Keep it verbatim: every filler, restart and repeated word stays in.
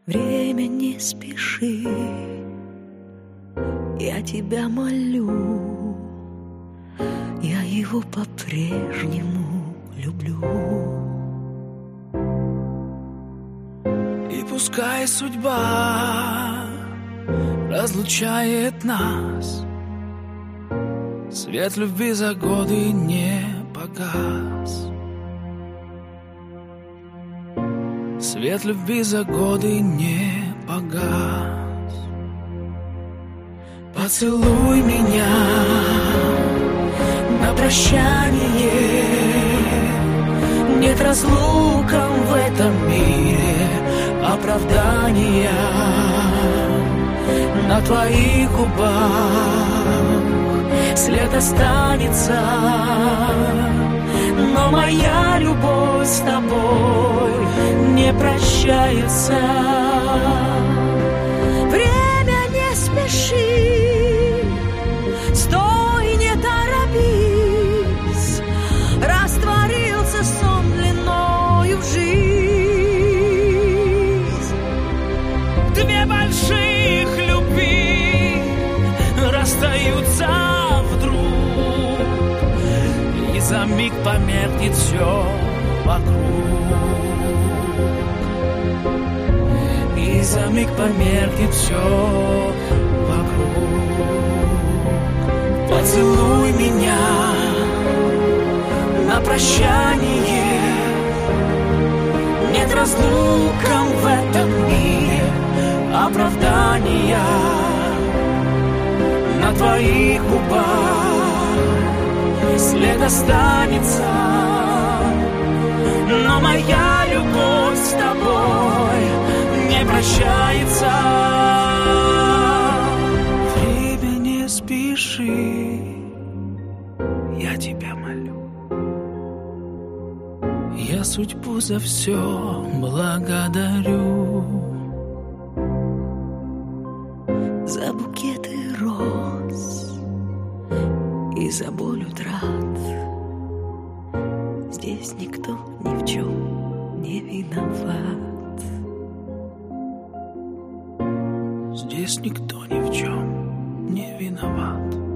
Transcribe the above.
Время не спеши, я тебя молю, я его по-прежнему люблю. И пускай судьба разлучает нас, свет любви за годы не погас. Свет любви за годы не погас. Поцелуй меня на прощание. Нет разлукам в этом мире оправдания. На твоих губах след останется, но моя любовь с тобой не прощается. Время не спеши, стой, не торопись, растворился сон длиною в жизнь. Две больших любви расстаются вдруг, и за миг померкнет все вокруг. И за миг померкнет все вокруг. Поцелуй меня на прощание. Нет разлукам в этом мире оправдания. На твоих губах след останется, но моя любовь с тобой не прощается. Время не спеши, я тебя молю. Я судьбу за все благодарю. За букеты роз и за боль утрат. Здесь никто ни в чем не виноват. Здесь никто ни в чем не виноват.